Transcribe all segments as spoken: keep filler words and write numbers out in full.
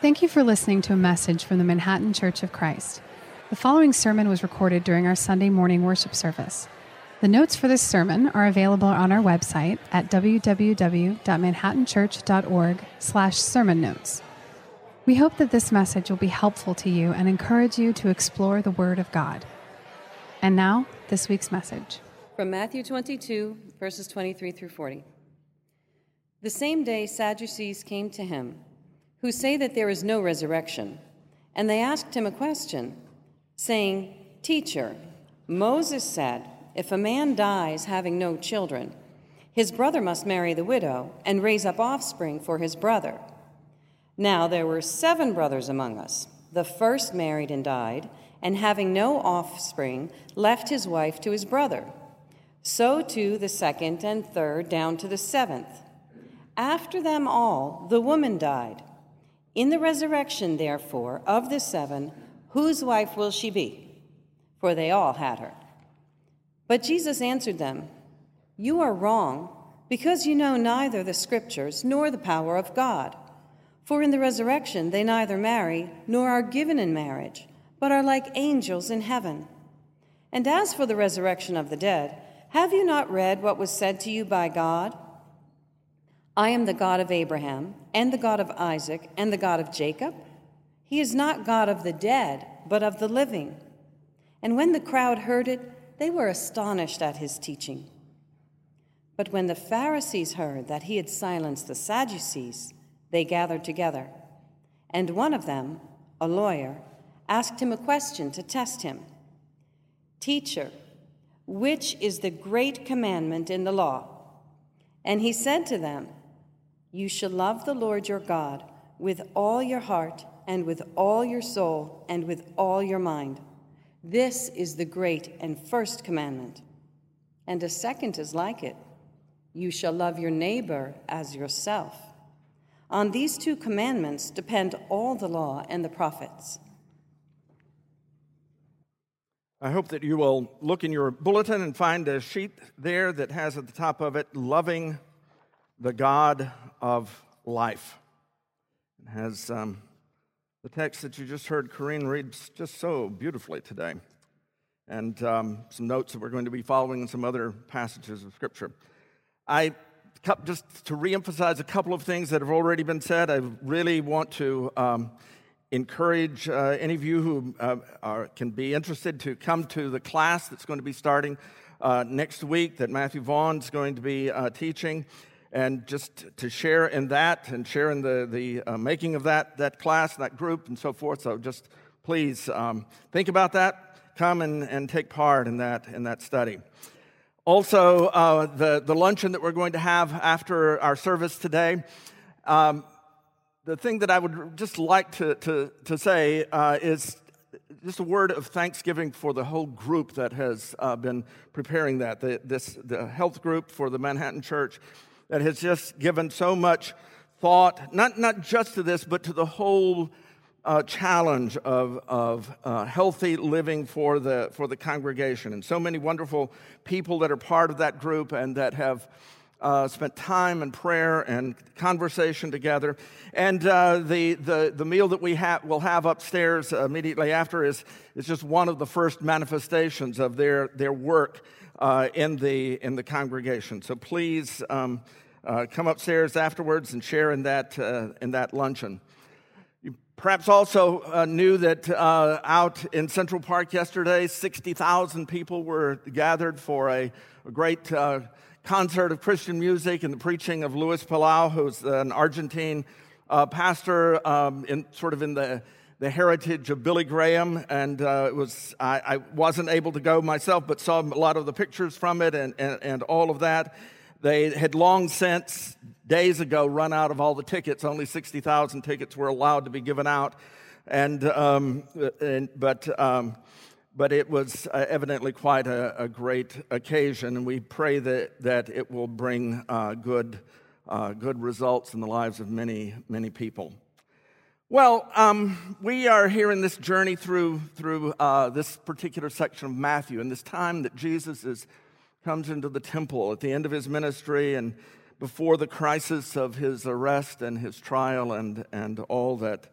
Thank you for listening to a message from the Manhattan Church of Christ. The following sermon was recorded during our Sunday morning worship service. The notes for this sermon are available on our website at w w w dot manhattan church dot org slash sermon notes. We hope that this message will be helpful to you and encourage you to explore the Word of God. And now, this week's message. From Matthew twenty-two, verses twenty-three through forty. The same day Sadducees came to him, who say that there is no resurrection, and they asked him a question, saying, "Teacher, Moses said, if a man dies having no children, his brother must marry the widow and raise up offspring for his brother. Now there were seven brothers among us. The first married and died, and having no offspring, left his wife to his brother. So too the second and third, down to the seventh. After them all, the woman died. In the resurrection, therefore, of the seven, whose wife will she be? For they all had her." But Jesus answered them, "You are wrong, because you know neither the Scriptures nor the power of God. For in the resurrection they neither marry nor are given in marriage, but are like angels in heaven. And as for the resurrection of the dead, have you not read what was said to you by God? I am the God of Abraham, and the God of Isaac, and the God of Jacob. He is not God of the dead, but of the living." And when the crowd heard it, they were astonished at his teaching. But when the Pharisees heard that he had silenced the Sadducees, they gathered together. And one of them, a lawyer, asked him a question to test him. "Teacher, which is the great commandment in the law?" And he said to them, "You shall love the Lord your God with all your heart and with all your soul and with all your mind. This is the great and first commandment. And a second is like it. You shall love your neighbor as yourself. On these two commandments depend all the law and the prophets." I hope that you will look in your bulletin and find a sheet there that has at the top of it, "Loving the God of Life." It has um, the text that you just heard Corrine read just so beautifully today, and um, some notes that we're going to be following in some other passages of Scripture. I just to reemphasize a couple of things that have already been said, I really want to um, encourage uh, any of you who uh, are, can be interested to come to the class that's going to be starting uh, next week that Matthew Vaughn is going to be uh, teaching, and just to share in that and share in the, the uh, making of that, that class, that group, and so forth. So just please um, think about that, come and, and take part in that, in that study. Also, uh, the, the luncheon that we're going to have after our service today, um, the thing that I would just like to, to, to say uh, is just a word of thanksgiving for the whole group that has uh, been preparing that, the, this, the health group for the Manhattan Church that has just given so much thought, not, not just to this, but to the whole uh, challenge of, of uh, healthy living for the, for the congregation. And so many wonderful people that are part of that group and that have Uh, spent time and prayer and conversation together. And uh, the, the the meal that we ha- will have upstairs uh, immediately after is, is just one of the first manifestations of their, their work uh, in the in the congregation. So please um, uh, come upstairs afterwards and share in that, uh, in that luncheon. You perhaps also uh, knew that uh, out in Central Park yesterday, sixty thousand people were gathered for a, a great uh concert of Christian music and the preaching of Luis Palau, who's an Argentine uh, pastor um, in sort of in the, the heritage of Billy Graham. And uh, it was I, I wasn't able to go myself, but saw a lot of the pictures from it and, and, and all of that. They had long since, days ago, run out of all the tickets. Only sixty thousand tickets were allowed to be given out. And, um, and but... Um, But it was uh, evidently quite a, a great occasion, and we pray that, that it will bring uh, good, uh, good results in the lives of many, many people. Well, um, we are here in this journey through through uh, this particular section of Matthew, and this time that Jesus is comes into the temple at the end of his ministry and before the crisis of his arrest and his trial and, and all that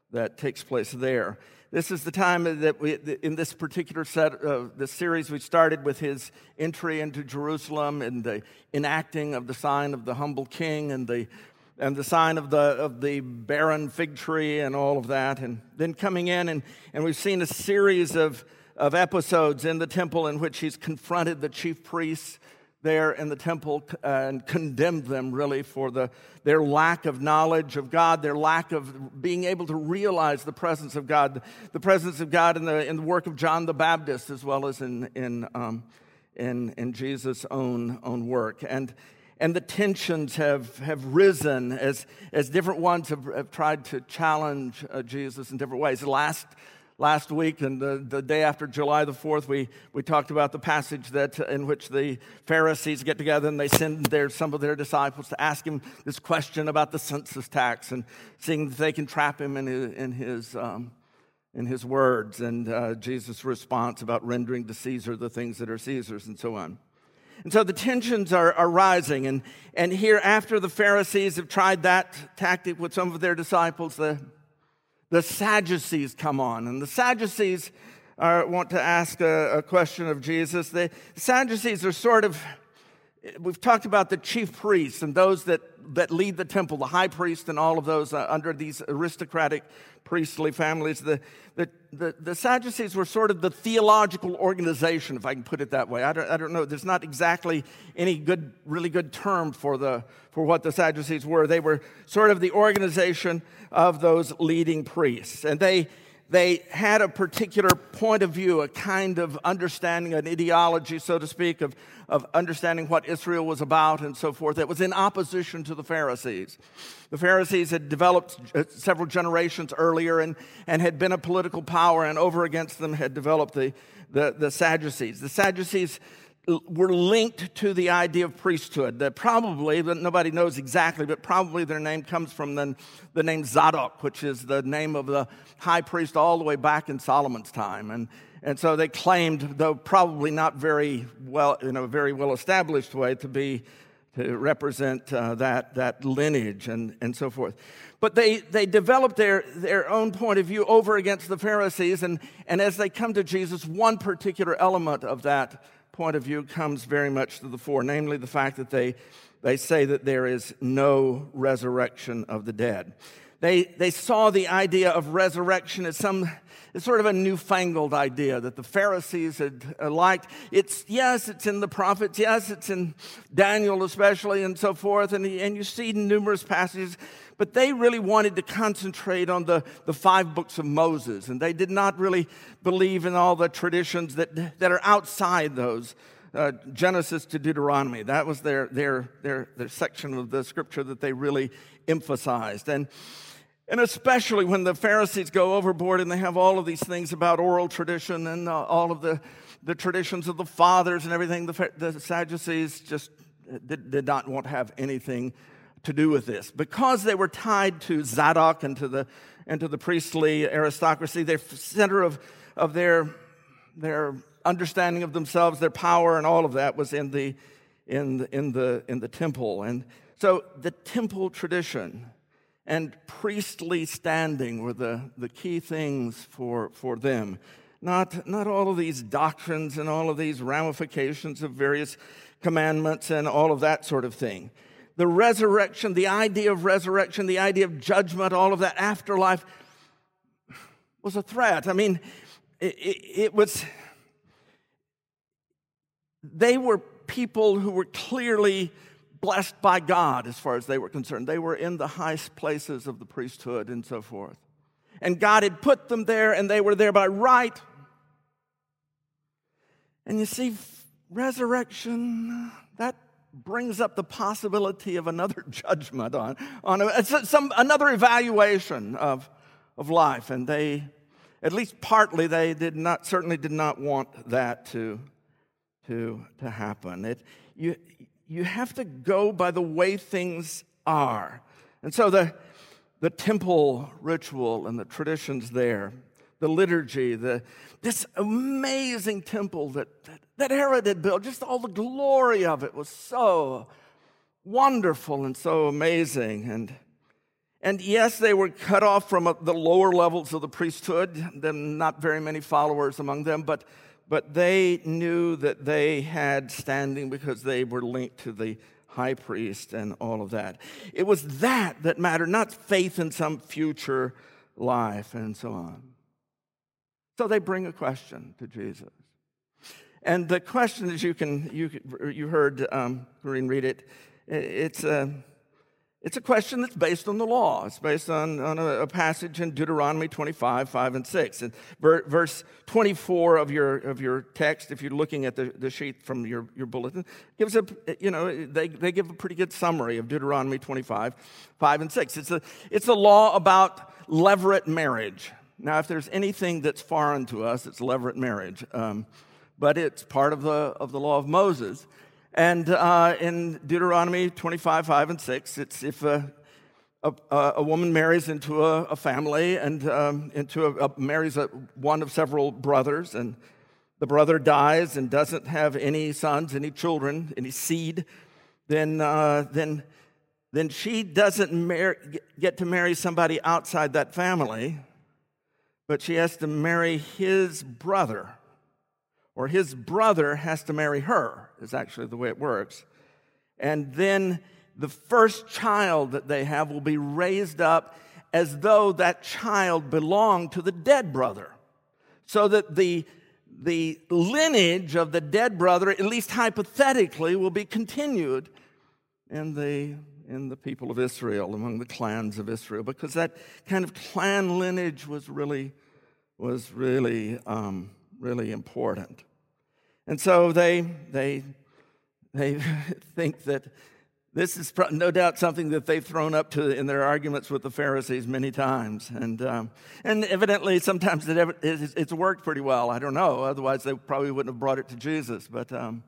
that takes place there. This is the time that we, in this particular set of the series, we started with his entry into Jerusalem and the enacting of the sign of the humble king and the and the sign of the of the barren fig tree and all of that, and then coming in and, and we've seen a series of, of episodes in the temple in which he's confronted the chief priests there in the temple and condemned them really for the their lack of knowledge of God, their lack of being able to realize the presence of God, the presence of God in the in the work of John the Baptist as well as in in um, in, in Jesus' own own work. And and the tensions have have risen as as different ones have, have tried to challenge uh, Jesus in different ways. Last Last week and the, the day after July the fourth, we, we talked about the passage that in which the Pharisees get together and they send their, some of their disciples to ask him this question about the census tax and seeing if they can trap him in his, in his, um, in his words and uh, Jesus' response about rendering to Caesar the things that are Caesar's and so on. And so the tensions are, are rising. And, and here after the Pharisees have tried that tactic with some of their disciples, the The Sadducees come on, and the Sadducees are, want to ask a, a question of Jesus. The Sadducees are sort of, we've talked about the chief priests and those that, that lead the temple, the high priest and all of those uh, under these aristocratic priestly families. The, the, the, the Sadducees were sort of the theological organization, if I can put it that way. I don't, I don't know. There's not exactly any good, really good term for the for what the Sadducees were. They were sort of the organization of those leading priests. And they they had a particular point of view, a kind of understanding, an ideology, so to speak, of, of understanding what Israel was about and so forth. That was in opposition to the Pharisees. The Pharisees had developed several generations earlier and, and had been a political power, and over against them had developed the, the, the Sadducees. The Sadducees were linked to the idea of priesthood. That probably, but nobody knows exactly, but probably their name comes from the, the name Zadok, which is the name of the high priest all the way back in Solomon's time. And and so they claimed, though probably not very well, in a very well established way, to be to represent uh, that that lineage and, and so forth. But they, they developed their, their own point of view over against the Pharisees, and, and as they come to Jesus, one particular element of that point of view comes very much to the fore, namely the fact that they they say that there is no resurrection of the dead. They they saw the idea of resurrection as some as sort of a newfangled idea that the Pharisees had liked. It's yes, it's in the prophets, yes, it's in Daniel especially, and so forth, and and you see numerous passages. But they really wanted to concentrate on the, the five books of Moses, and they did not really believe in all the traditions that, that are outside those, uh, Genesis to Deuteronomy. That was their, their their their section of the scripture that they really emphasized. And and especially when the Pharisees go overboard and they have all of these things about oral tradition and uh, all of the, the traditions of the fathers and everything, the, the Sadducees just did, did not want to have anything to do with this. Because they were tied to Zadok and to the and to the priestly aristocracy, their center of, of their their understanding of themselves, their power, and all of that was in the in the in the in the temple. And so the temple tradition and priestly standing were the, the key things for, for them. Not, not all of these doctrines and all of these ramifications of various commandments and all of that sort of thing. The resurrection, the idea of resurrection, the idea of judgment, all of that afterlife was a threat. I mean, it, it, it was, they were people who were clearly blessed by God as far as they were concerned. They were in the highest places of the priesthood and so forth. And God had put them there, and they were there by right. And you see, resurrection, that brings up the possibility of another judgment on, on a, some another evaluation of, of life. And they, at least partly, they did not certainly did not want that to, to, to happen. It, you, you have to go by the way things are. And so the, the temple ritual and the traditions there, the liturgy, the this amazing temple that, that, that Herod had built, just all the glory of it was so wonderful and so amazing. And, And yes, they were cut off from the lower levels of the priesthood. There were not very many followers among them, but, but they knew that they had standing because they were linked to the high priest and all of that. It was that that mattered, not faith in some future life and so on. So they bring a question to Jesus. And the question, as you can you you heard um, Corrine read it, it's a it's a question that's based on the law. It's based on, on a, a passage in Deuteronomy twenty-five, five and six. And ver, verse twenty-four of your of your text, if you're looking at the, the sheet from your, your bulletin, gives a you know they, they give a pretty good summary of Deuteronomy twenty-five, five and six. It's a it's a law about levirate marriage. Now, if there's anything that's foreign to us, it's levirate marriage. Um, but it's part of the of the law of Moses. And uh, in Deuteronomy twenty-five, five and six, it's if a, a, a woman marries into a, a family and um, into a, a, marries a, one of several brothers, and the brother dies and doesn't have any sons, any children, any seed, then uh, then then she doesn't mar- get to marry somebody outside that family, but she has to marry his brother. Or his brother has to marry her, is actually the way it works. And then the first child that they have will be raised up as though that child belonged to the dead brother. So that the, the lineage of the dead brother, at least hypothetically, will be continued in the, in the people of Israel, among the clans of Israel. Because that kind of clan lineage was really, was really, um, really important. And so they they they think that this is no doubt something that they've thrown up to in their arguments with the Pharisees many times, and um, and evidently sometimes it, it's worked pretty well. I don't know, otherwise they probably wouldn't have brought it to Jesus. But um,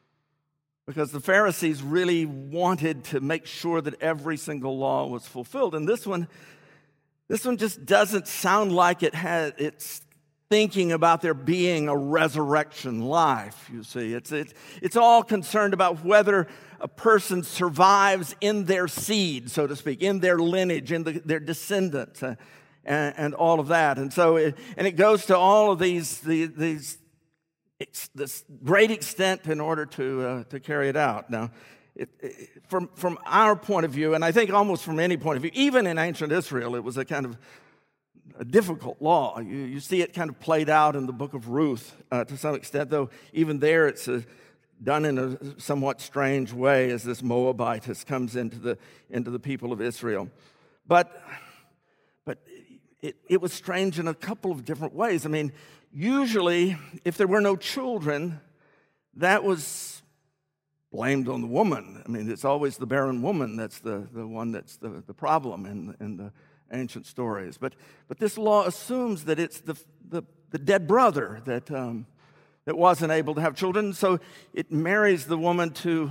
because the Pharisees really wanted to make sure that every single law was fulfilled, and this one this one just doesn't sound like it has it's. Thinking about there being a resurrection life, you see. It's, it's, it's all concerned about whether a person survives in their seed, so to speak, in their lineage, in the, their descendants, uh, and, and all of that. And so, it, and it goes to all of these, the, these this great extent in order to, uh, to carry it out. Now, it, it, from, from our point of view, and I think almost from any point of view, even in ancient Israel, it was a kind of a difficult law. You, you see it kind of played out in the book of Ruth uh, to some extent, though even there it's a, done in a somewhat strange way as this Moabitess comes into the into the people of Israel. But but it, it was strange in a couple of different ways. I mean, usually if there were no children, that was blamed on the woman. I mean, it's always the barren woman that's the, the one that's the, the problem in, in the ancient stories. But but this law assumes that it's the the, the dead brother that um, that wasn't able to have children, so it marries the woman to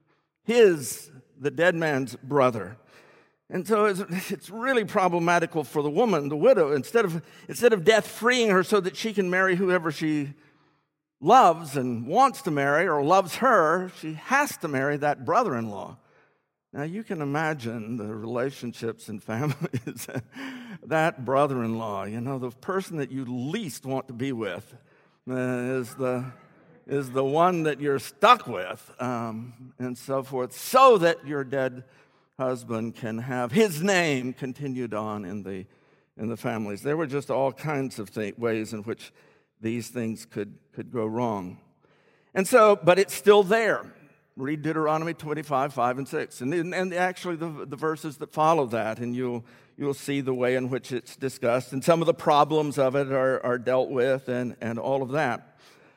his, the dead man's brother. And so it's, it's really problematical for the woman, the widow. Instead of instead of death freeing her so that she can marry whoever she loves and wants to marry or loves her, she has to marry that brother-in-law. Now, you can imagine the relationships and families. That brother-in-law, you know, the person that you least want to be with uh, is the is the one that you're stuck with, um, and so forth, so that your dead husband can have his name continued on in the in the families. There were just all kinds of th- ways in which these things could could go wrong, and so, but it's still there. Read Deuteronomy twenty-five, five and six, and, and actually the, the verses that follow that, and you'll you'll see the way in which it's discussed, and some of the problems of it are, are dealt with, and, and all of that.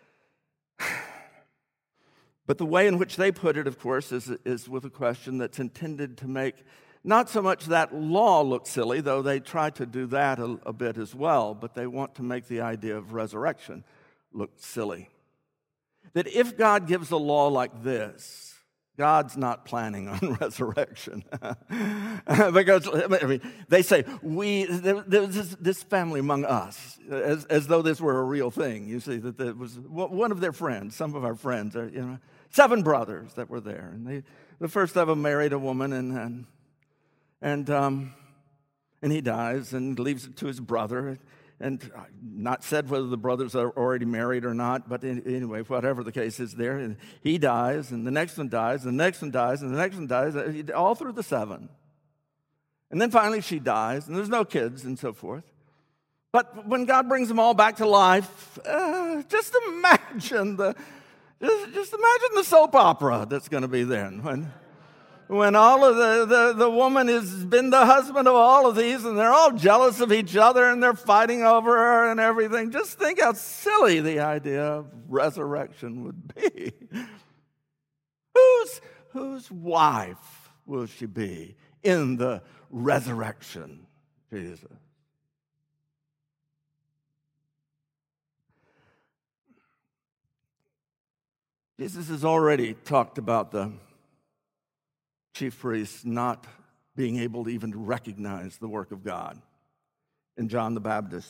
But the way in which they put it, of course, is, is with a question that's intended to make not so much that law look silly, though they try to do that a, a bit as well, but they want to make the idea of resurrection look silly. That if God gives a law like this, God's not planning on resurrection. Because, I mean, they say, we, there, there's this, this family among us, as, as though this were a real thing. You see, that there was one of their friends, some of our friends, are, you know, seven brothers that were there. And they, the first of them married a woman, and, and, and um, And he dies and leaves it to his brother. And not said whether the brothers are already married or not, but anyway, whatever the case is there, and he dies, and the next one dies, and the next one dies, and the next one dies, all through the seven. And then finally she dies, and there's no kids and so forth. But when God brings them all back to life, uh, just imagine the just, just imagine the soap opera that's going to be then when. When all of the, the, the woman has been the husband of all of these, and they're all jealous of each other, and they're fighting over her and everything. Just think how silly the idea of resurrection would be. Whose, whose wife will she be in the resurrection, Jesus? Jesus has already talked about the chief priests not being able to even recognize the work of God in John the Baptist.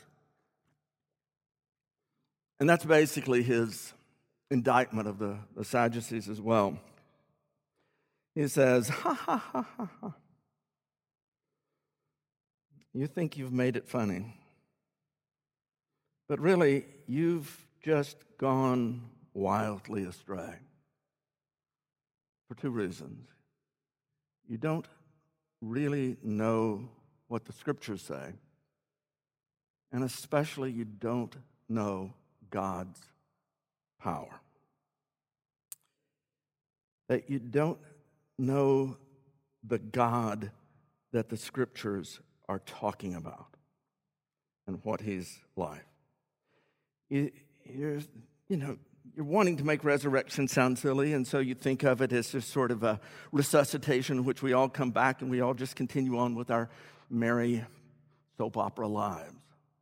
And that's basically his indictment of the, the Sadducees as well. He says, ha, ha, ha, ha, ha. You think you've made it funny, but really you've just gone wildly astray for two reasons. You don't really know what the scriptures say, and especially you don't know God's power. That you don't know the God that the scriptures are talking about and what he's like. You, you're, you know, You're wanting to make resurrection sound silly, and so you think of it as just sort of a resuscitation in which we all come back and we all just continue on with our merry soap opera lives.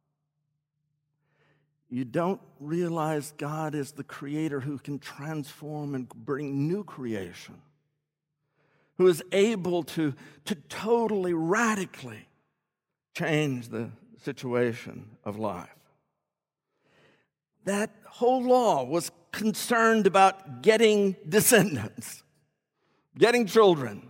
You don't realize God is the creator who can transform and bring new creation, who is able to, to totally, radically change the situation of life. That whole law was concerned about getting descendants, getting children.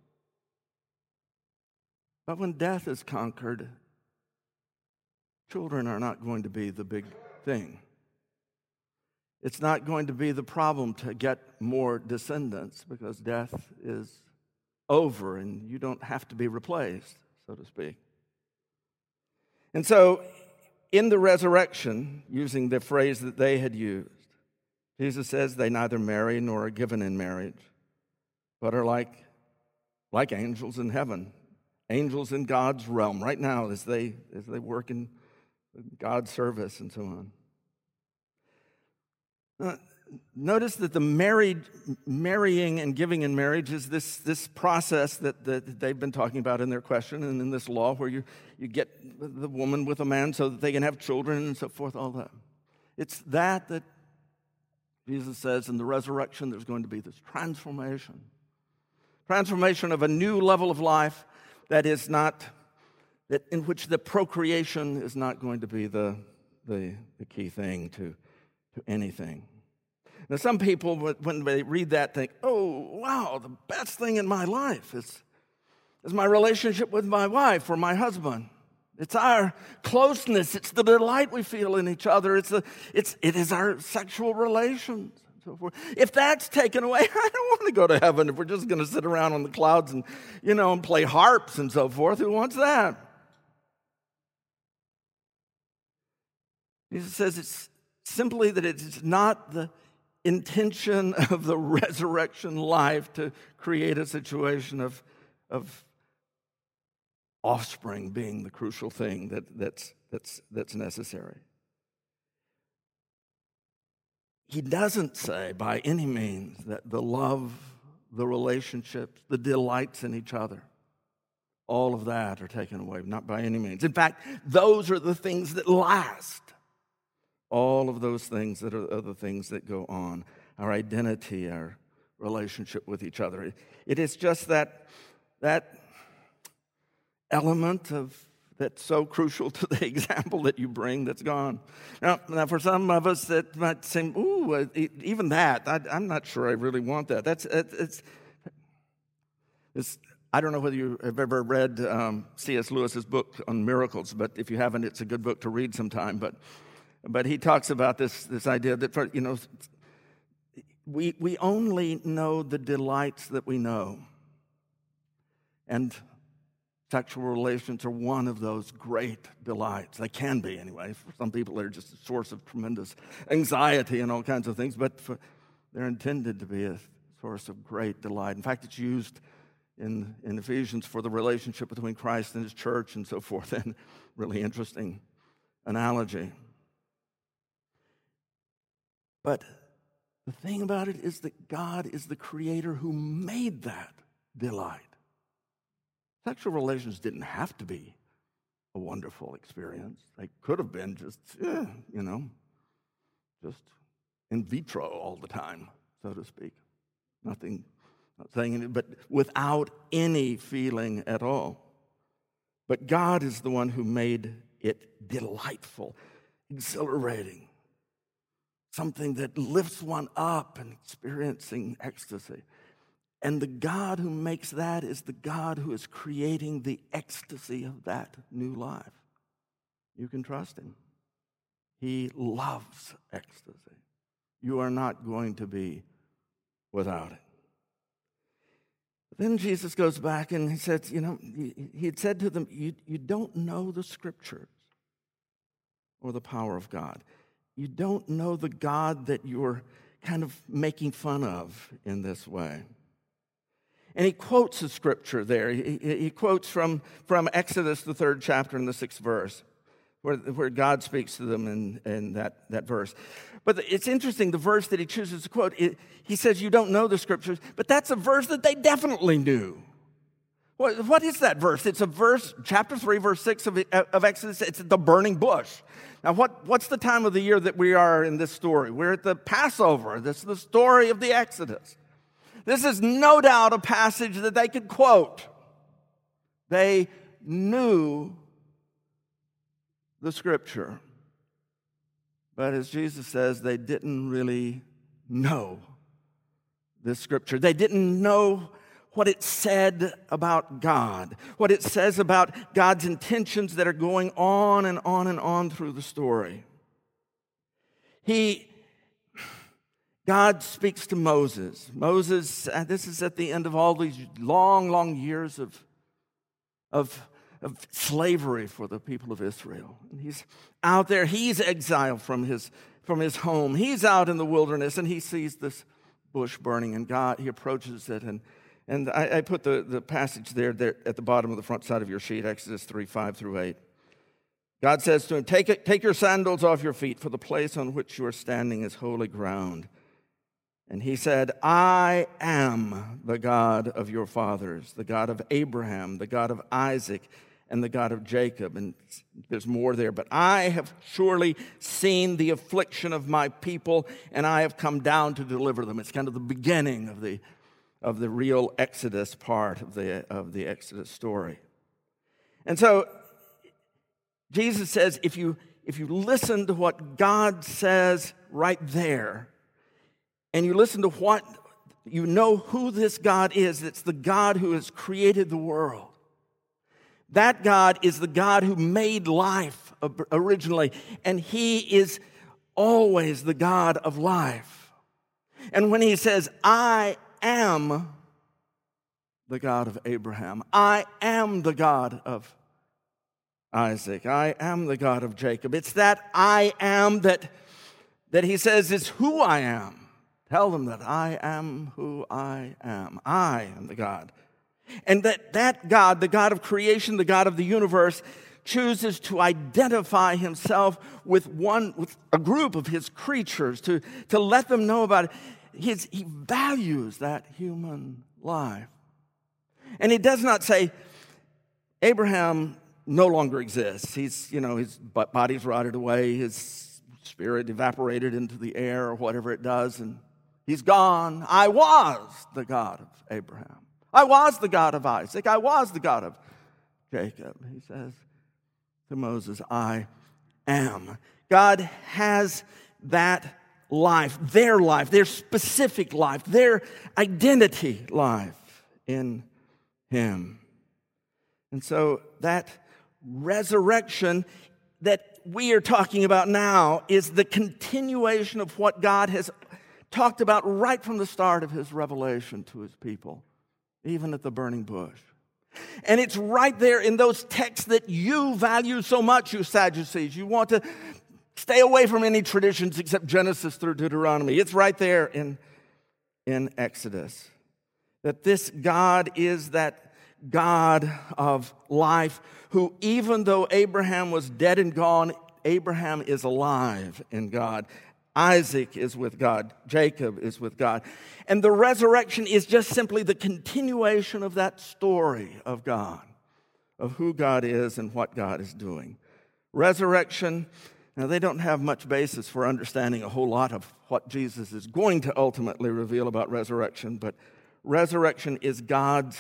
But when death is conquered, children are not going to be the big thing. It's not going to be the problem to get more descendants because death is over and you don't have to be replaced, so to speak. And so, in the resurrection, using the phrase that they had used, Jesus says they neither marry nor are given in marriage, but are like, like angels in heaven, angels in God's realm right now as they, as they work in God's service and so on. Now, notice that the married, marrying and giving in marriage is this, this process that, that they've been talking about in their question and in this law where you, you get the woman with a man so that they can have children and so forth, all that. It's that that Jesus says in the resurrection there's going to be this transformation. Transformation of a new level of life that is not, that in which the procreation is not going to be the, the, the key thing to to anything. Now, some people, when they read that, think, oh, wow, the best thing in my life is, is my relationship with my wife or my husband. It's our closeness. It's the delight we feel in each other. It's, a, it's it is our sexual relations and so forth. If that's taken away, I don't want to go to heaven if we're just going to sit around on the clouds and, you know, and play harps and so forth. Who wants that? Jesus says it's simply that it's not the intention of the resurrection life to create a situation of, of offspring being the crucial thing that, that's, that's, that's necessary. He doesn't say by any means that the love, the relationships, the delights in each other, all of that are taken away, not by any means. In fact, those are the things that last. All of those things that are, are the things that go on. Our identity, our relationship with each other. It is just that, that element of that's so crucial to the example that you bring that's gone. Now, now for some of us, that might seem, ooh, even that, I, I'm not sure I really want that. That's it's, it's I don't know whether you have ever read um, C S Lewis's book on miracles, but if you haven't, it's a good book to read sometime. But but he talks about this this idea that, for, you know, we we only know the delights that we know, and sexual relations are one of those great delights. They can be, anyway. For some people, they're just a source of tremendous anxiety and all kinds of things, but for, they're intended to be a source of great delight. In fact, it's used in, in Ephesians for the relationship between Christ and his church and so forth, and really interesting analogy. But the thing about it is that God is the creator who made that delight. Sexual relations didn't have to be a wonderful experience. They could have been just, eh, you know, just in vitro all the time, so to speak. Nothing, not saying anything, but without any feeling at all. But God is the one who made it delightful, exhilarating, something that lifts one up and experiencing ecstasy. And the God who makes that is the God who is creating the ecstasy of that new life. You can trust him. He loves ecstasy. You are not going to be without it. Then Jesus goes back and he says, you know, he had said to them, you, you don't know the scriptures or the power of God. You don't know the God that you're kind of making fun of in this way. And he quotes the scripture there. He, he quotes from, from Exodus, the third chapter and the sixth verse, where, where God speaks to them in, in that, that verse. But it's interesting, the verse that he chooses to quote, it, he says, you don't know the scriptures, but that's a verse that they definitely knew. What, what is that verse? It's a verse, chapter three, verse six of, of Exodus. It's the burning bush. Now, what, what's the time of the year that we are in this story? We're at the Passover. This is the story of the Exodus. This is no doubt a passage that they could quote. They knew the scripture. But as Jesus says, they didn't really know the scripture. They didn't know what it said about God, what it says about God's intentions that are going on and on and on through the story. He God speaks to Moses. Moses, uh, this is at the end of all these long, long years of, of, of slavery for the people of Israel. And he's out there. He's exiled from his, from his home. He's out in the wilderness, and he sees this bush burning, and God, he approaches it. And, and I, I put the, the passage there, there at the bottom of the front side of your sheet, Exodus three, five through eight. God says to him, take, it, take your sandals off your feet, for the place on which you are standing is holy ground. And he said, I am the God of your fathers, the God of Abraham, the God of Isaac, and the God of Jacob. And there's more there. But I have surely seen the affliction of my people, and I have come down to deliver them. It's kind of the beginning of the, of the real Exodus part of the, of the Exodus story. And so Jesus says, if you, if you listen to what God says right there, and you listen to what, you know who this God is. It's the God who has created the world. That God is the God who made life originally, and he is always the God of life. And when he says, I am the God of Abraham, I am the God of Isaac, I am the God of Jacob, it's that I am that, that he says is who I am. Tell them that I am who I am. I am the God. And that that God, the God of creation, the God of the universe, chooses to identify himself with one, with a group of his creatures, to, to let them know about it. His, he values that human life. And he does not say, Abraham no longer exists. He's, you know, his body's rotted away, his spirit evaporated into the air or whatever it does, and he's gone. I was the God of Abraham. I was the God of Isaac. I was the God of Jacob. He says to Moses, I am. God has that life, their life, their specific life, their identity life in him. And so that resurrection that we are talking about now is the continuation of what God has talked about right from the start of his revelation to his people, even at the burning bush. And it's right there in those texts that you value so much, you Sadducees. You want to stay away from any traditions except Genesis through Deuteronomy. It's right there in, in Exodus. That this God is that God of life, who even though Abraham was dead and gone, Abraham is alive in God. Isaac is with God. Jacob is with God. And the resurrection is just simply the continuation of that story of God, of who God is and what God is doing. Resurrection, now they don't have much basis for understanding a whole lot of what Jesus is going to ultimately reveal about resurrection, but resurrection is God's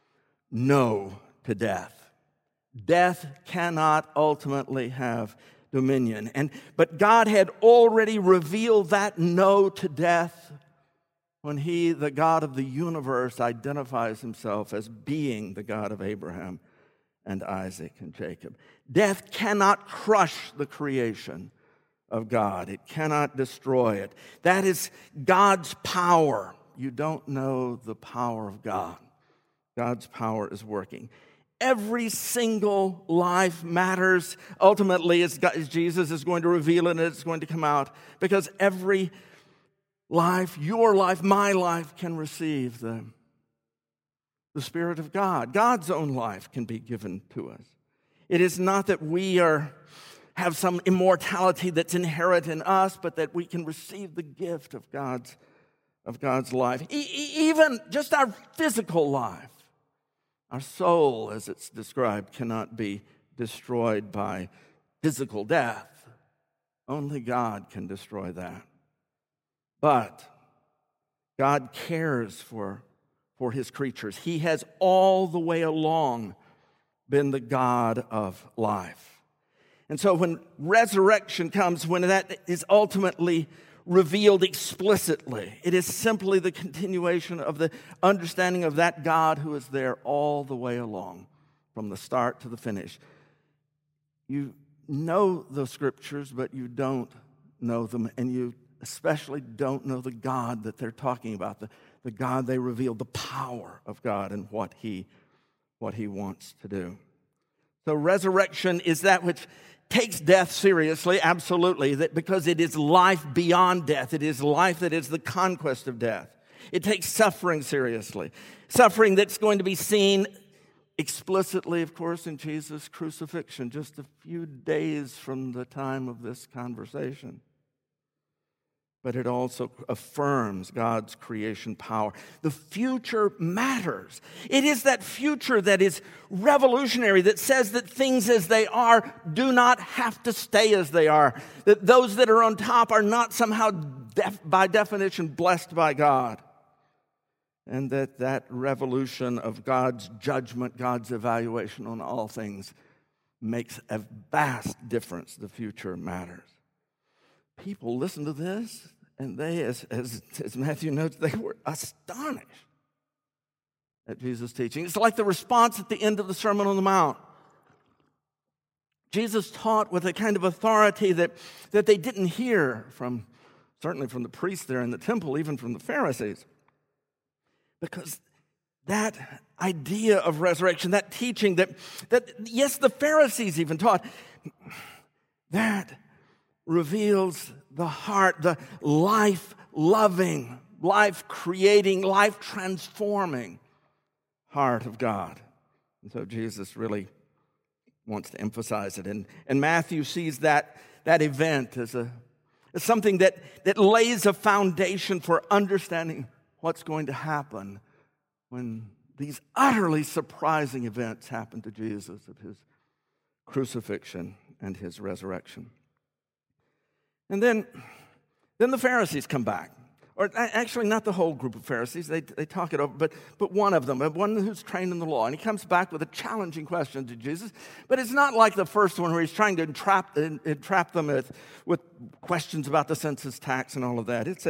no to death. Death cannot ultimately have dominion. And but God had already revealed that no to death when he, the God of the universe, identifies himself as being the God of Abraham and Isaac and Jacob. Death cannot crush the creation of God. It cannot destroy it. That is God's power. You don't know the power of God. God's power is working. Every single life matters ultimately as, God, as Jesus is going to reveal it and it's going to come out, because every life, your life, my life, can receive the, the Spirit of God. God's own life can be given to us. It is not that we are have some immortality that's inherent in us, but that we can receive the gift of God's, of God's life. E- even just our physical life. Our soul, as it's described, cannot be destroyed by physical death. Only God can destroy that. But God cares for, for his creatures. He has all the way along been the God of life. And so when resurrection comes, when that is ultimately revealed explicitly, it is simply the continuation of the understanding of that God who is there all the way along, from the start to the finish. You know the scriptures, but you don't know them, and you especially don't know the God that they're talking about, the, the God they revealed, the power of God and what he, what he wants to do. So resurrection is that which takes death seriously, absolutely, that because it is life beyond death. It is life that is the conquest of death. It takes suffering seriously. Suffering that's going to be seen explicitly, of course, in Jesus' crucifixion, just a few days from the time of this conversation. But it also affirms God's creation power. The future matters. It is that future that is revolutionary, that says that things as they are do not have to stay as they are. That those that are on top are not somehow, def- by definition, blessed by God. And that that revolution of God's judgment, God's evaluation on all things makes a vast difference. The future matters. People listen to this, and they, as, as, as Matthew notes, they were astonished at Jesus' teaching. It's like the response at the end of the Sermon on the Mount. Jesus taught with a kind of authority that, that they didn't hear from, certainly from the priests there in the temple, even from the Pharisees. Because that idea of resurrection, that teaching that, that yes, the Pharisees even taught, that reveals the heart, the life-loving, life-creating, life-transforming heart of God. And so Jesus really wants to emphasize it. And, and Matthew sees that, that event as, a, as something that, that lays a foundation for understanding what's going to happen when these utterly surprising events happen to Jesus of his crucifixion and his resurrection. And then, then the Pharisees come back. Or actually, not the whole group of Pharisees. They, they talk it over, but, but one of them, one who's trained in the law. And he comes back with a challenging question to Jesus. But it's not like the first one where he's trying to entrap, entrap them with, with questions about the census tax and all of that. It's a,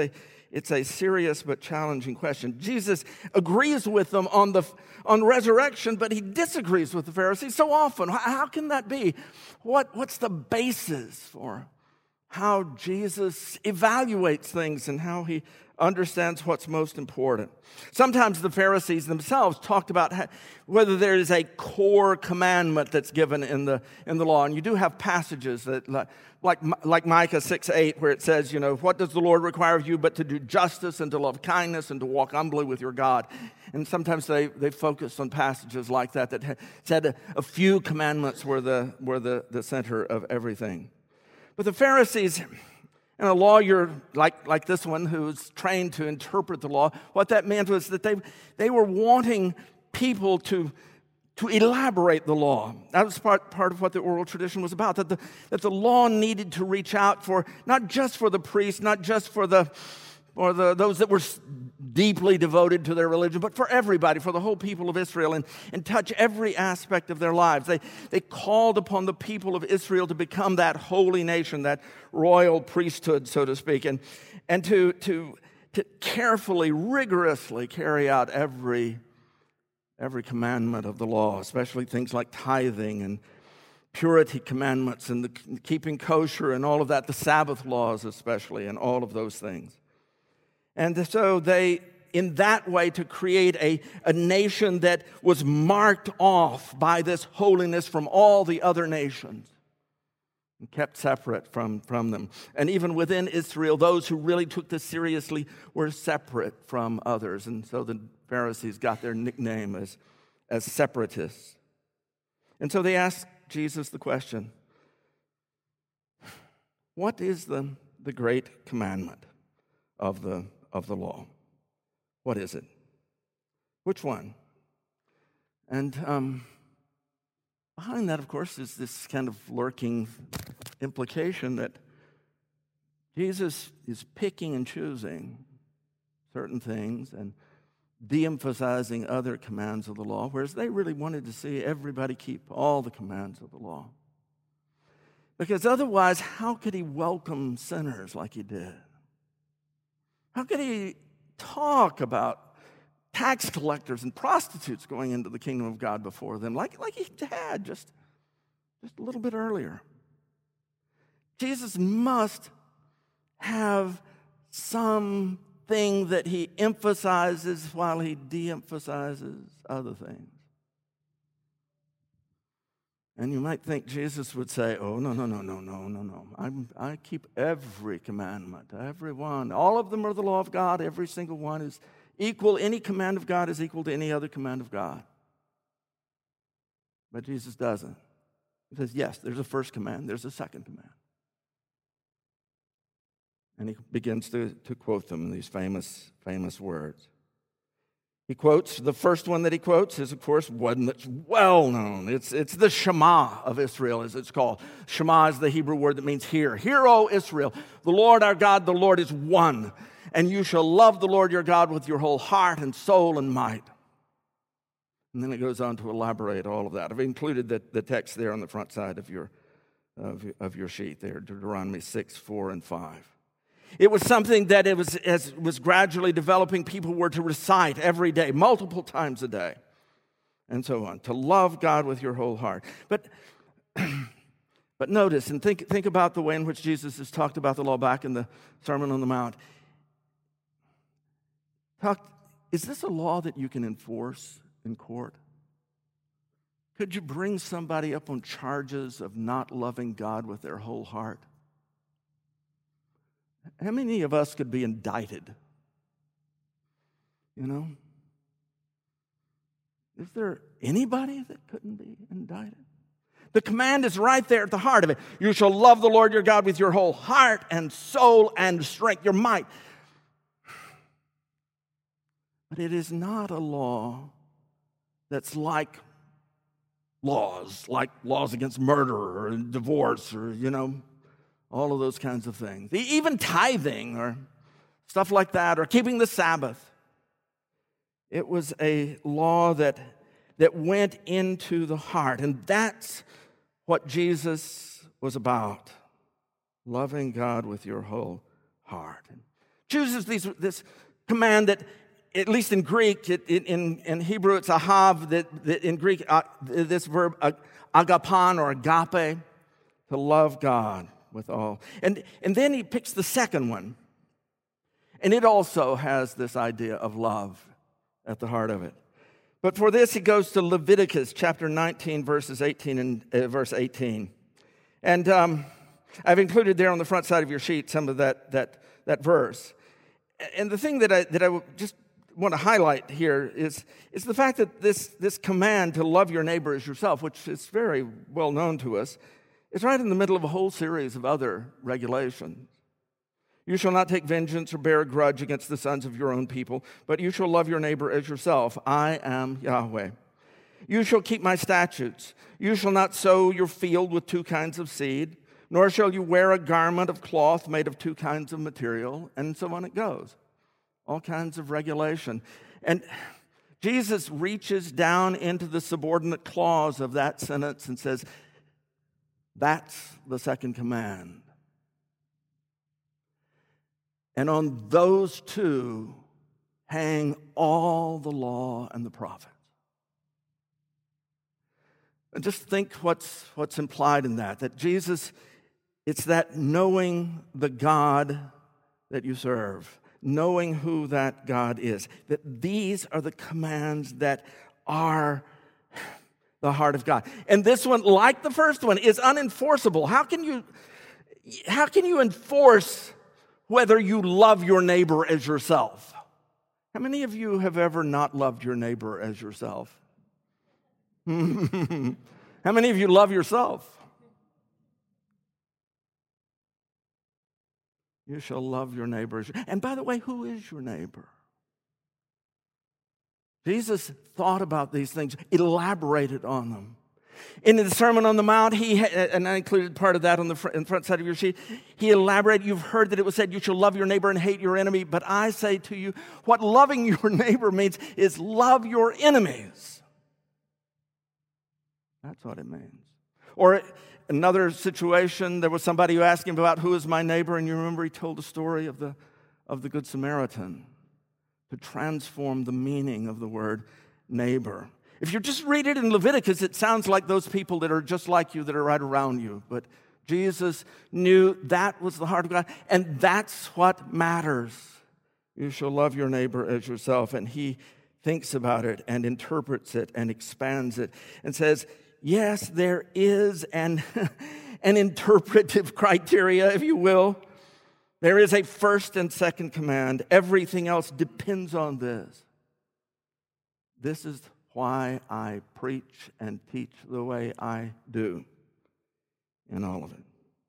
it's a serious but challenging question. Jesus agrees with them on the on resurrection, but he disagrees with the Pharisees so often. How, how can that be? What, what's the basis for how Jesus evaluates things and how he understands what's most important? Sometimes the Pharisees themselves talked about how, whether there is a core commandment that's given in the in the law, and you do have passages that like like Micah six eight, where it says, you know, what does the Lord require of you but to do justice and to love kindness and to walk humbly with your God? And sometimes they they focus on passages like that that said a, a few commandments were the were the, the center of everything. But the Pharisees, and a lawyer like, like this one who's trained to interpret the law, what that meant was that they, they were wanting people to, to elaborate the law. That was part, part of what the oral tradition was about, that the, that the law needed to reach out for, not just for the priests, not just for the or the, those that were deeply devoted to their religion, but for everybody, for the whole people of Israel, and, and touch every aspect of their lives. They, they called upon the people of Israel to become that holy nation, that royal priesthood, so to speak, and, and to, to, to carefully, rigorously carry out every, every commandment of the law, especially things like tithing and purity commandments and the keeping kosher and all of that, the Sabbath laws especially, and all of those things. And so they, in that way, to create a, a nation that was marked off by this holiness from all the other nations and kept separate from, from them. And even within Israel, those who really took this seriously were separate from others. And so the Pharisees got their nickname as, as separatists. And so they asked Jesus the question, what is the, the great commandment of the of the law? What is it? Which one? And um, behind that, of course, is this kind of lurking implication that Jesus is picking and choosing certain things and de-emphasizing other commands of the law, whereas they really wanted to see everybody keep all the commands of the law. Because otherwise, how could he welcome sinners like he did? How could he talk about tax collectors and prostitutes going into the kingdom of God before them like, like he had just, just a little bit earlier? Jesus must have something that he emphasizes while he de-emphasizes other things. And you might think Jesus would say, oh, no, no, no, no, no, no, no. I'm, I keep every commandment, every one. All of them are the law of God. Every single one is equal. Any command of God is equal to any other command of God. But Jesus doesn't. He says, yes, there's a first command. There's a second command. And he begins to, to quote them in these famous, famous words. He quotes, the first one that he quotes is, of course, one that's well known. It's, it's the Shema of Israel, as it's called. Shema is the Hebrew word that means hear. Hear, O Israel, the Lord our God, the Lord is one. And you shall love the Lord your God with your whole heart and soul and might. And then it goes on to elaborate all of that. I've included the, the text there on the front side of your, of, of your sheet there, Deuteronomy six, four, and five. It was something that it was, as it was gradually developing, people were to recite every day, multiple times a day, and so on, to love God with your whole heart. But, but notice and think, think about the way in which Jesus has talked about the law back in the Sermon on the Mount. Talk, is this a law that you can enforce in court? Could you bring somebody up on charges of not loving God with their whole heart? How many of us could be indicted? You know? Is there anybody that couldn't be indicted? The command is right there at the heart of it. You shall love the Lord your God with your whole heart and soul and strength, your might. But it is not a law that's like laws, like laws against murder or divorce or, you know, all of those kinds of things. Even tithing or stuff like that, or keeping the Sabbath. It was a law that, that went into the heart. And that's what Jesus was about. Loving God with your whole heart. chooses these, this command that, at least in Greek, it, in, in Hebrew it's ahav, that, that in Greek, uh, this verb agapon or agape, to love God with all. And, and then he picks the second one. And it also has this idea of love at the heart of it. But for this, he goes to Leviticus chapter nineteen, verses eighteen and uh, verse eighteen. And um, I've included there on the front side of your sheet some of that that that verse. And the thing that I that I just want to highlight here is, is the fact that this, this command to love your neighbor as yourself, which is very well known to us, is right in the middle of a whole series of other regulations. You shall not take vengeance or bear a grudge against the sons of your own people, but you shall love your neighbor as yourself. I am Yahweh. You shall keep my statutes. You shall not sow your field with two kinds of seed, nor shall you wear a garment of cloth made of two kinds of material, and so on it goes. All kinds of regulation. And Jesus reaches down into the subordinate clause of that sentence and says, that's the second command. And on those two hang all the law and the prophets. And just think what's, what's implied in that, that Jesus, it's that knowing the God that you serve, knowing who that God is, that these are the commands that are the heart of God. And this one, like the first one, is unenforceable. How can you, how can you enforce whether you love your neighbor as yourself? How many of you have ever not loved your neighbor as yourself? How many of you love yourself? You shall love your neighbor. And by the way, who is your neighbor? Jesus thought about these things, elaborated on them. In the Sermon on the Mount, he and I included part of that on the front, in the front side of your sheet. He elaborated. You've heard that it was said, "You shall love your neighbor and hate your enemy." But I say to you, what loving your neighbor means is love your enemies. That's what it means. Or another situation, there was somebody who asked him about who is my neighbor, and you remember he told the story of the of the Good Samaritan to transform the meaning of the word neighbor. If you just read it in Leviticus, it sounds like those people that are just like you, that are right around you. But Jesus knew that was the heart of God, and that's what matters. You shall love your neighbor as yourself. And he thinks about it and interprets it and expands it and says, yes, there is an, an interpretive criteria, if you will. There is a first and second command. Everything else depends on this. This is why I preach and teach the way I do in all of it.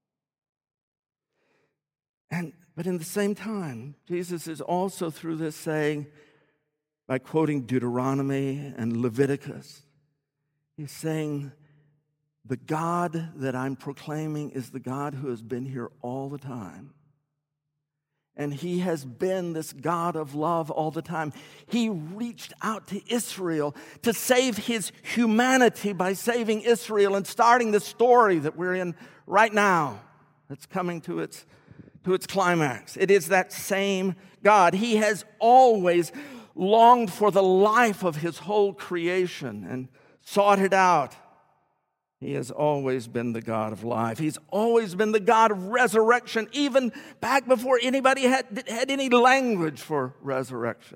And but in the same time, Jesus is also through this saying, by quoting Deuteronomy and Leviticus, he's saying, the God that I'm proclaiming is the God who has been here all the time. And he has been this God of love all the time. He reached out to Israel to save his humanity by saving Israel and starting the story that we're in right now that's coming to its, to its climax. It is that same God. He has always longed for the life of his whole creation and sought it out. He has always been the God of life. He's always been the God of resurrection, even back before anybody had, had any language for resurrection.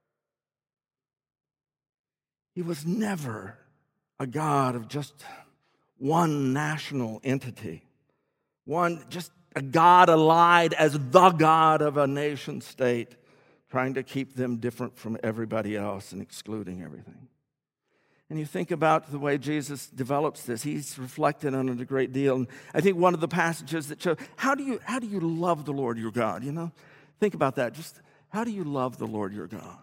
He was never a God of just one national entity, one just a God allied as the God of a nation state, trying to keep them different from everybody else and excluding everything. And you think about the way Jesus develops this. He's reflected on it a great deal. And I think one of the passages that show, how do you how do you love the Lord your God? You know, think about that. Just how do you love the Lord your God?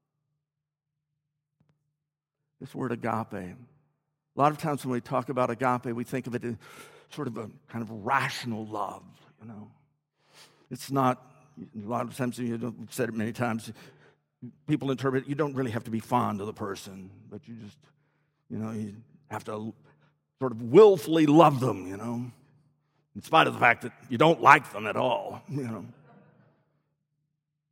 This word agape. A lot of times when we talk about agape, we think of it as sort of a kind of rational love. You know, it's not. A lot of times, you know, we've said it many times. People interpret it, you don't really have to be fond of the person, but you just, you know, you have to sort of willfully love them, you know, in spite of the fact that you don't like them at all, you know.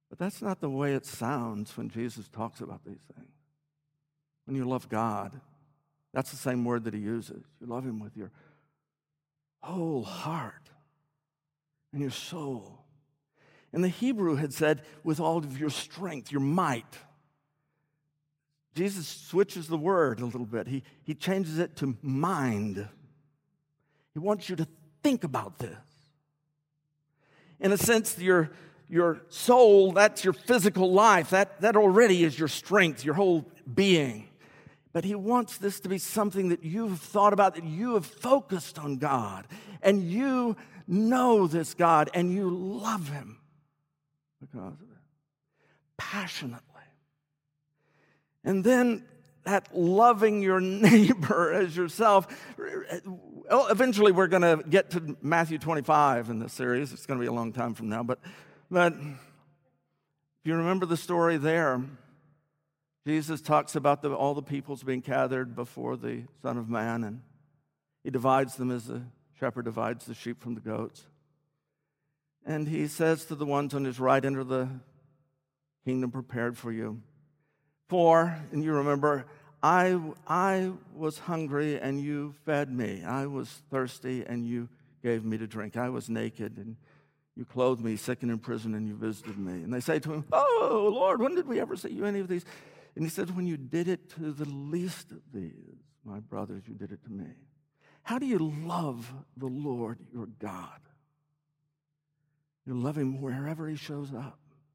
But that's not the way it sounds when Jesus talks about these things. When you love God, that's the same word that he uses. You love him with your whole heart and your soul. And the Hebrew had said, with all of your strength, your might. Jesus switches the word a little bit. He, he changes it to mind. He wants you to think about this. In a sense, your, your soul, that's your physical life. That, that already is your strength, your whole being. But he wants this to be something that you've thought about, that you have focused on God. And you know this God, and you love him because of it, passionately. And then that loving your neighbor as yourself. Eventually, we're going to get to Matthew twenty-five in this series. It's going to be a long time from now. But, but if you remember the story there, Jesus talks about the, all the peoples being gathered before the Son of Man, and he divides them as the shepherd divides the sheep from the goats. And he says to the ones on his right, enter the kingdom prepared for you. For, and you remember, I, I was hungry and you fed me. I was thirsty and you gave me to drink. I was naked and you clothed me, sick and in prison, and you visited me. And they say to him, oh, Lord, when did we ever see you any of these? And he said, when you did it to the least of these, my brothers, you did it to me. How do you love the Lord your God? You love him wherever he shows up.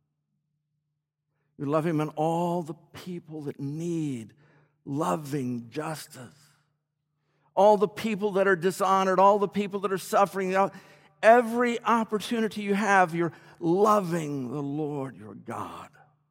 You love him in all the people that need loving justice. All the people that are dishonored, all the people that are suffering. Every opportunity you have, you're loving the Lord your God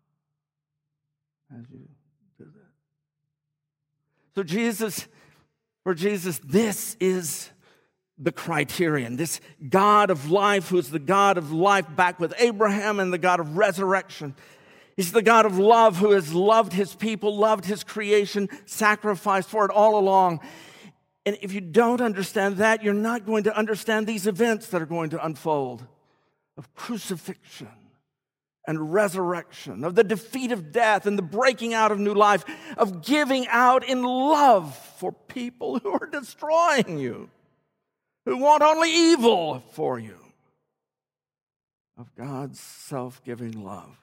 as you do that. So Jesus, for Jesus, this is the criterion. This God of life, who's the God of life back with Abraham and the God of resurrection. He's the God of love who has loved his people, loved his creation, sacrificed for it all along. And if you don't understand that, you're not going to understand these events that are going to unfold of crucifixion and resurrection, of the defeat of death and the breaking out of new life, of giving out in love for people who are destroying you, who want only evil for you, of God's self-giving love.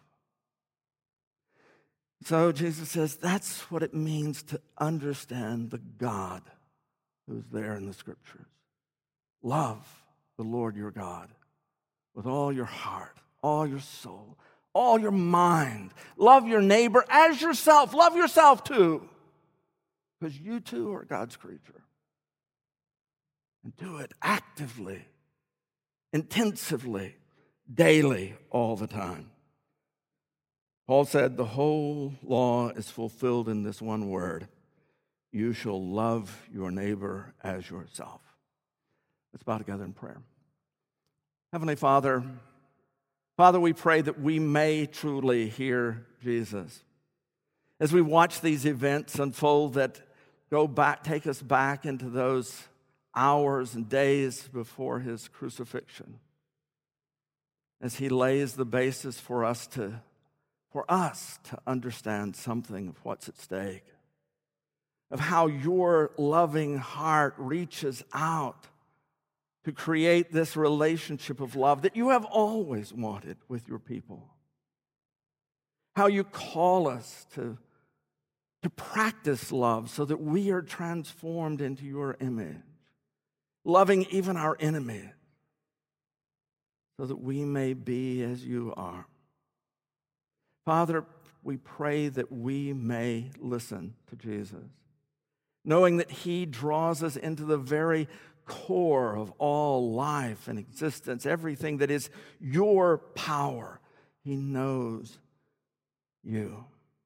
So Jesus says that's what it means to understand the God who's there in the Scriptures. Love the Lord your God with all your heart, all your soul, all your mind. Love your neighbor as yourself. Love yourself too, because you too are God's creature. And do it actively, intensively, daily, all the time. Paul said the whole law is fulfilled in this one word. You shall love your neighbor as yourself. Let's bow together in prayer. Heavenly Father, Father, we pray that we may truly hear Jesus. As we watch these events unfold that go back, take us back into those hours and days before his crucifixion, as he lays the basis for us to for us to understand something of what's at stake, of how your loving heart reaches out to create this relationship of love that you have always wanted with your people, how you call us to, to practice love so that we are transformed into your image, loving even our enemies so that we may be as you are. Father, we pray that we may listen to Jesus, knowing that he draws us into the very core of all life and existence, everything that is your power. He knows you.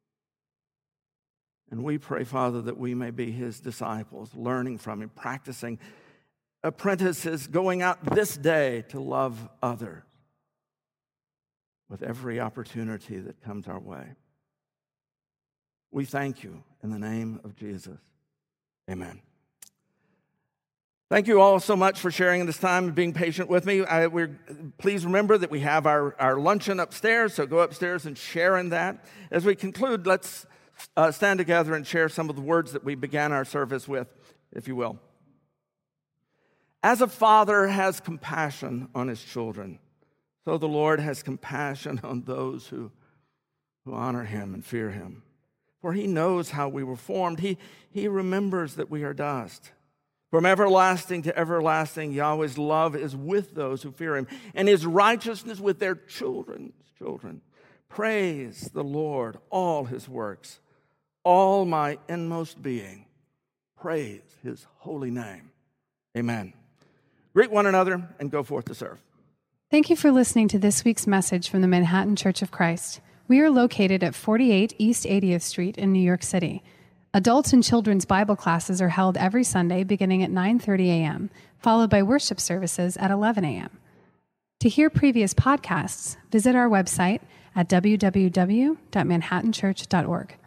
And we pray, Father, that we may be his disciples, learning from him, practicing, apprentices going out this day to love others with every opportunity that comes our way. We thank you in the name of Jesus. Amen. Thank you all so much for sharing this time and being patient with me. I, we're, please remember that we have our, our luncheon upstairs, so go upstairs and share in that. As we conclude, let's uh, stand together and share some of the words that we began our service with, if you will. As a father has compassion on his children, so the Lord has compassion on those who, who honor him and fear him. For he knows how we were formed. He, he remembers that we are dust. From everlasting to everlasting, Yahweh's love is with those who fear him, and his righteousness with their children's children. Praise the Lord, all his works, all my inmost being. Praise his holy name. Amen. Greet one another and go forth to serve. Thank you for listening to this week's message from the Manhattan Church of Christ. We are located at forty-eight East eightieth Street in New York City. Adults and children's Bible classes are held every Sunday beginning at nine thirty a.m., followed by worship services at eleven a.m. To hear previous podcasts, visit our website at w w w dot manhattan church dot org.